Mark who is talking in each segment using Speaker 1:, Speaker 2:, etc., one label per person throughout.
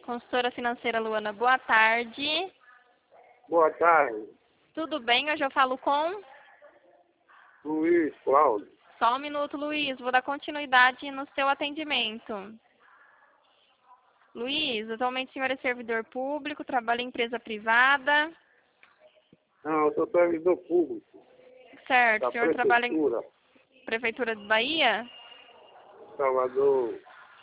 Speaker 1: Consultora financeira Luana, boa tarde.
Speaker 2: Boa tarde,
Speaker 1: Tudo bem? Hoje eu falo com...
Speaker 2: Luiz Cláudio.
Speaker 1: Só um minuto, Luiz. Vou dar continuidade no seu atendimento. Luiz, atualmente o senhor é servidor público, trabalha em empresa privada.
Speaker 2: Não, eu sou servidor público
Speaker 1: Certo,
Speaker 2: da
Speaker 1: o senhor trabalha em
Speaker 2: Prefeitura,
Speaker 1: Prefeitura de Bahia?
Speaker 2: Salvador.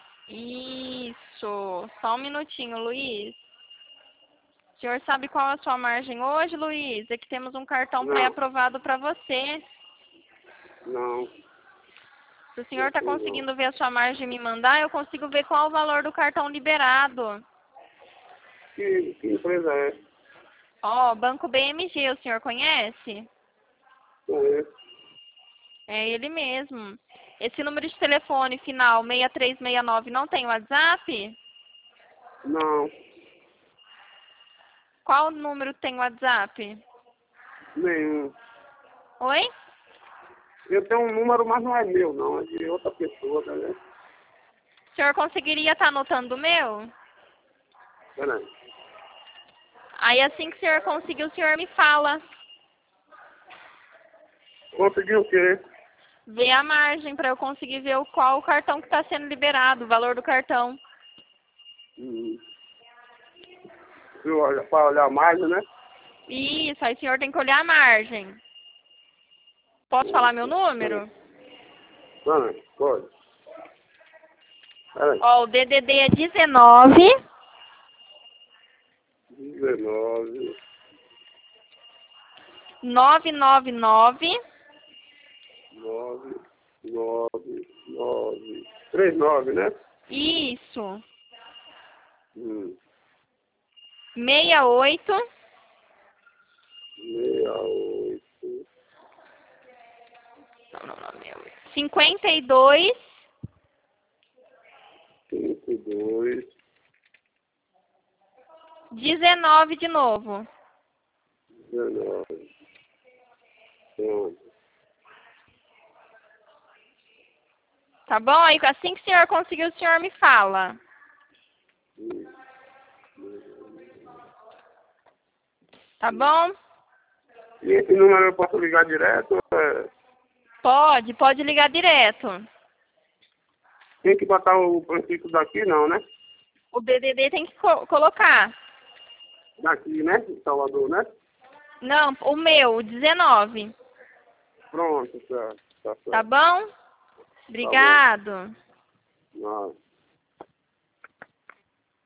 Speaker 1: Isso. Só um minutinho, Luiz. O senhor sabe qual é a sua margem hoje, Luiz? É que temos um cartão
Speaker 2: Não.
Speaker 1: pré-aprovado para você.
Speaker 2: Não,
Speaker 1: Se o senhor está
Speaker 2: não sei
Speaker 1: conseguindo ver a sua margem e me mandar, eu consigo ver qual é o valor do cartão liberado.
Speaker 2: Que empresa é?
Speaker 1: Ó, Banco BMG, o senhor conhece?
Speaker 2: Conheço.
Speaker 1: É ele mesmo. Esse número de telefone final 6369 não tem WhatsApp?
Speaker 2: Não,
Speaker 1: Qual número tem WhatsApp?
Speaker 2: nenhum.
Speaker 1: Oi?
Speaker 2: Eu tenho um número, mas não é meu, não. É de outra pessoa, tá vendo?
Speaker 1: O senhor conseguiria estar anotando o meu?
Speaker 2: Peraí.
Speaker 1: Aí assim que o senhor conseguir, o senhor me fala.
Speaker 2: Conseguiu o quê?
Speaker 1: Vê a margem para eu conseguir ver qual o cartão que está sendo liberado, o valor do cartão.
Speaker 2: Para olhar mais, né?
Speaker 1: Isso, aí o senhor tem que olhar a margem. Posso falar meu número?
Speaker 2: Pode. Peraí.
Speaker 1: Ó, o DDD é 19
Speaker 2: 19,
Speaker 1: 999
Speaker 2: 9, 9, 9, 39, né?
Speaker 1: Isso.
Speaker 2: Hum.
Speaker 1: 68
Speaker 2: 68,
Speaker 1: não, 52
Speaker 2: 52,
Speaker 1: 19 de novo.
Speaker 2: 19. Pronto.
Speaker 1: Tá bom? Aí assim que o senhor conseguir, o senhor me fala. Tá bom?
Speaker 2: E esse número eu posso ligar direto?
Speaker 1: Pode ligar direto.
Speaker 2: Tem que botar o prefixo daqui, não, né?
Speaker 1: O DDD tem que colocar.
Speaker 2: Daqui, né? De Salvador, né?
Speaker 1: Não, o meu, o 19.
Speaker 2: Pronto, certo. Tá
Speaker 1: Tá
Speaker 2: certo.
Speaker 1: bom? Obrigado.
Speaker 2: Não.